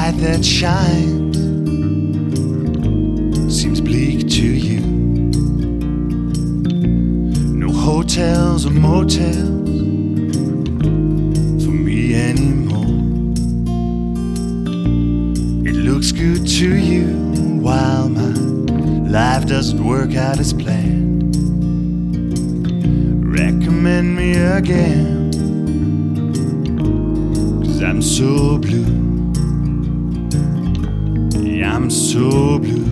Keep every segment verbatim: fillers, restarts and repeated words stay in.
light that shines seems bleak to you. No hotels or motels for me anymore. It looks good to you while my life doesn't work out as planned. Recommend me again, 'cause I'm so blue. Yeah, I'm so blue.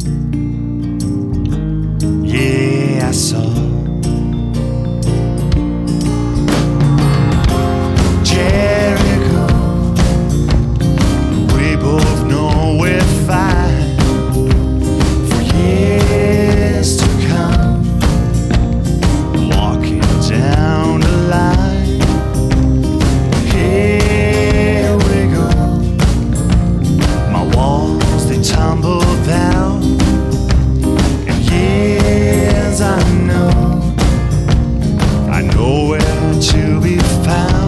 Yeah, I saw Jericho. We both know we're fine for years to come, walking down the line. Here we go. My walls, they tumble down, and yes, I know, I know where to be found.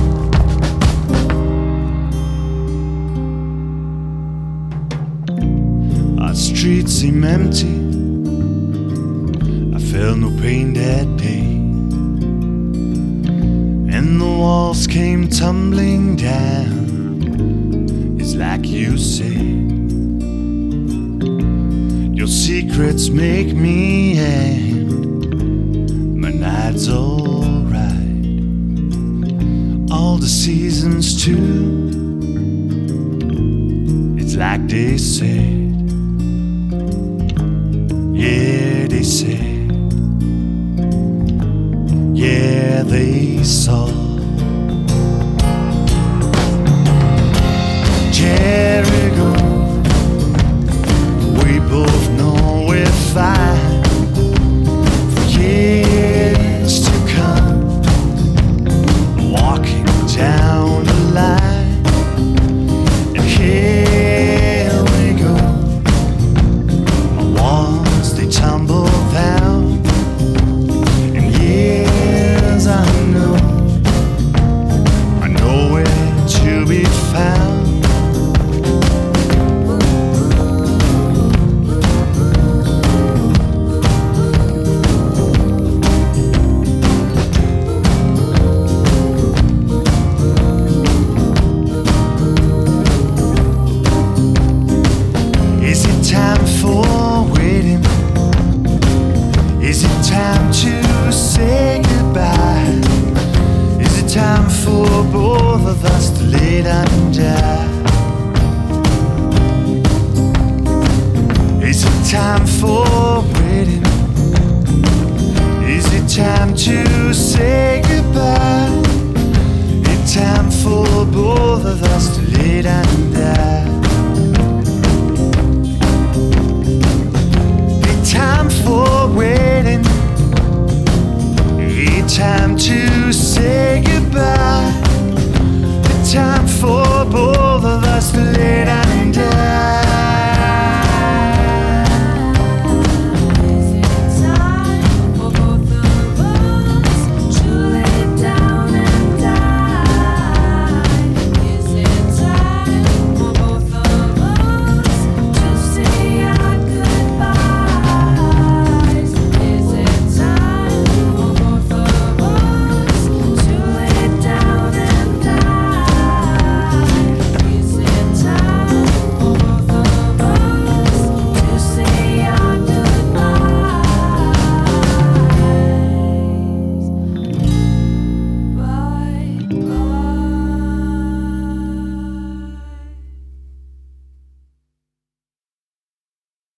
Our streets seem empty, I felt no pain that day, and the walls came tumbling down. It's like you said, your secrets make me end my nights alright. All the seasons too, it's like they said. Yeah, they said. Yeah, they saw Jericho. We both know we're fine for years to come, walking down the line. And here we go. My walls, they tumble down, and yes, I know, I know where to be found. Is it time for waiting? Is it time to say goodbye? Is it time for both of us to lay down and die? Is it time for waiting? Is it time to say goodbye? It's time for both of us to lay down and die. Time for waiting, it's time to say goodbye. It's time for both of us to live.